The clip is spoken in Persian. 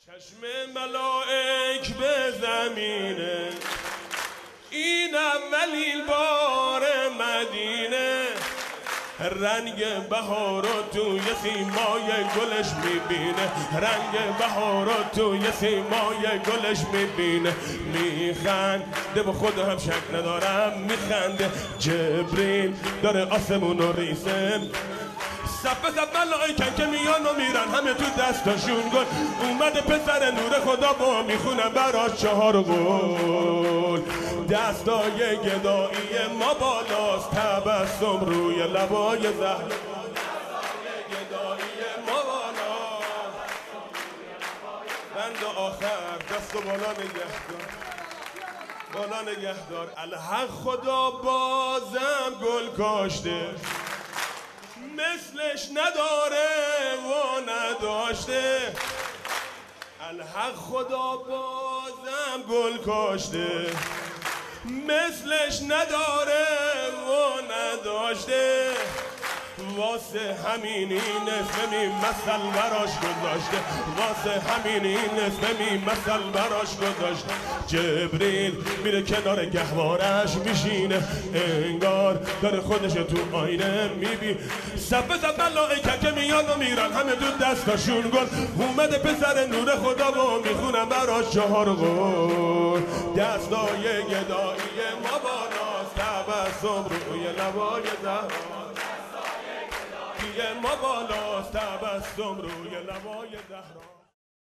چشم ملائک به زمینه، این اولین بار مدینه، رنگ بهارو توی سیمای گلش میبینه، رنگ بهارو توی سیمای گلش میبینه. میخنده و خود هم شک ندارم میخنده، جبریل داره آسمون رو ریسه، صف ملائکن که میان و میرن همه تو دستاشون گل. اومده پسر نور خدا با میخونم براش 4 قول. دستای گدایی ما بالاست، تبسم روی لبای زهر. دستای گدایی ما بالاست، بند آخر دست و بالا نگهدار، بالا نگهدار. الحق خدا بازم گل کاشته، مثلش نداره و نداشته. الحق خدا بازم گل کاشته، مثلش نداره و نداشته. واسه همین این اسم مثل براش گذاشته، واسه همین این اسم مثل براش گذاشته. جبریل میره کنار گهوارش میشینه، انگار داره خودش تو آینه میبینه. صف ملائکه که میان و میرن همه تو دستاشون گل. اومده پسر نور خدا و میخونم براش 4 قول. دستای گدایی ما بالاست، تبسم روی لبای زهرا. ما بالاست، تبسم روی لبای زهرا.